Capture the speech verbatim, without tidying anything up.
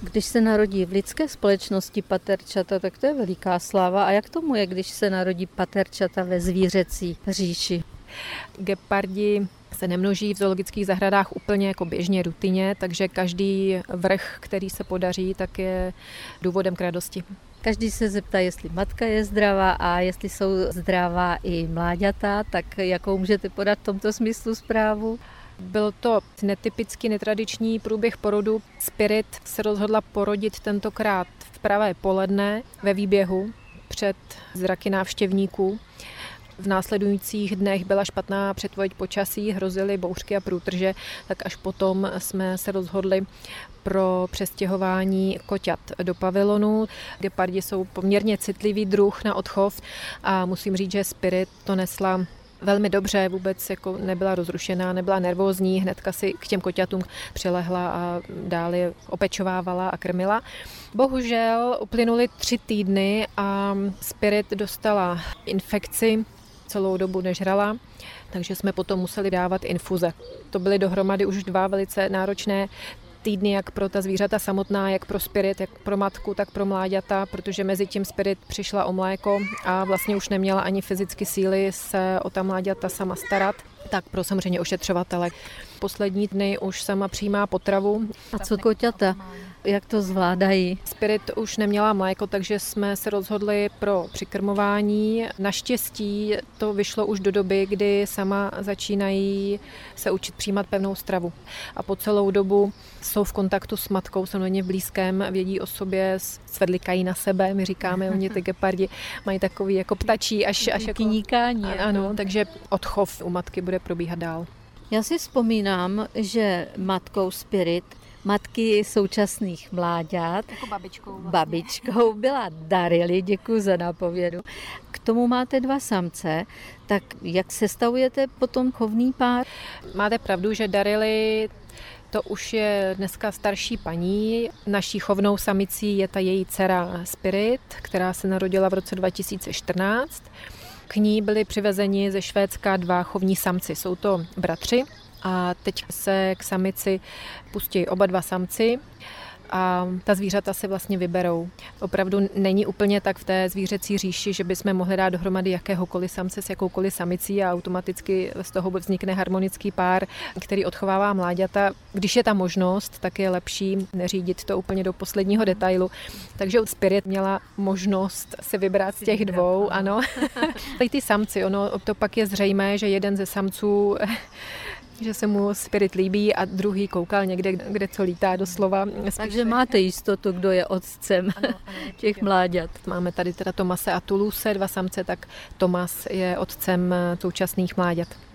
Když se narodí v lidské společnosti paterčata, tak to je veliká sláva. A jak tomu je, když se narodí paterčata ve zvířecí říši? Gepardi se nemnoží v zoologických zahradách úplně jako běžně rutině, takže každý vrch, který se podaří, tak je důvodem k radosti. Každý se zeptá, jestli matka je zdravá a jestli jsou zdravá i mláďata, tak jakou můžete podat v tomto smyslu zprávu? Byl to netypický, netradiční průběh porodu. Spirit se rozhodla porodit tentokrát v pravé poledne ve výběhu před zraky návštěvníků. V následujících dnech byla špatná předpověď počasí, hrozily bouřky a průtrže, tak až potom jsme se rozhodli pro přestěhování koťat do pavilonu. Gepardi jsou poměrně citlivý druh na odchov a musím říct, že Spirit to nesla velmi dobře, vůbec jako nebyla rozrušená, nebyla nervózní, hnedka si k těm koťatům přilehla a dál je opečovávala a krmila. Bohužel uplynuly tři týdny a Spirit dostala infekci, celou dobu nežrala, takže jsme potom museli dávat infuze. To byly dohromady už dva velice náročné týdny, jak pro ta zvířata samotná, jak pro Spirit, jak pro matku, tak pro mláďata, protože mezi tím Spirit přišla o mléko a vlastně už neměla ani fyzicky síly se o ta mláďata sama starat, tak pro samozřejmě ošetřovatele. Poslední dny už sama přijímá potravu. A co koťata? Jak to zvládají? Spirit už neměla mléko, takže jsme se rozhodli pro přikrmování. Naštěstí to vyšlo už do doby, kdy sama začínají se učit přijímat pevnou stravu. A po celou dobu jsou v kontaktu s matkou, jsou na ně v blízkém, vědí o sobě, svedlikají na sebe, my říkáme, oni ty gepardi mají takový jako ptačí, až, až jako níkání. Ano, takže odchov u matky bude probíhat dál. Já si vzpomínám, že matkou Spirit, matky současných mláďat, jako babičkou, vlastně. babičkou byla Darily, děkuji za nápovědu. K tomu máte dva samce, tak jak sestavujete potom chovný pár? Máte pravdu, že Darily to už je dneska starší paní. Naší chovnou samicí je ta její dcera Spirit, která se narodila v roce dva tisíce čtrnáct. K ní byli přivezeni ze Švédska dva chovní samci. Jsou to bratři a teď se k samici pustí oba dva samci a ta zvířata si vlastně vyberou. Opravdu není úplně tak v té zvířecí říši, že bychom mohli dát dohromady jakéhokoliv samce s jakoukoliv samicí a automaticky z toho vznikne harmonický pár, který odchovává mláďata. Když je ta možnost, tak je lepší neřídit to úplně do posledního detailu. Takže Spirit měla možnost si vybrat z těch dvou, ano. Tady ty samci, ono to pak je zřejmé, že jeden ze samců že se mu Spirit líbí a druhý koukal někde, kde co lítá doslova. Takže máte jistotu, kdo je otcem ano, ano, těch mláďat. Máme tady teda Tomase a Toulouse, dva samce, tak Tomas je otcem současných mláďat.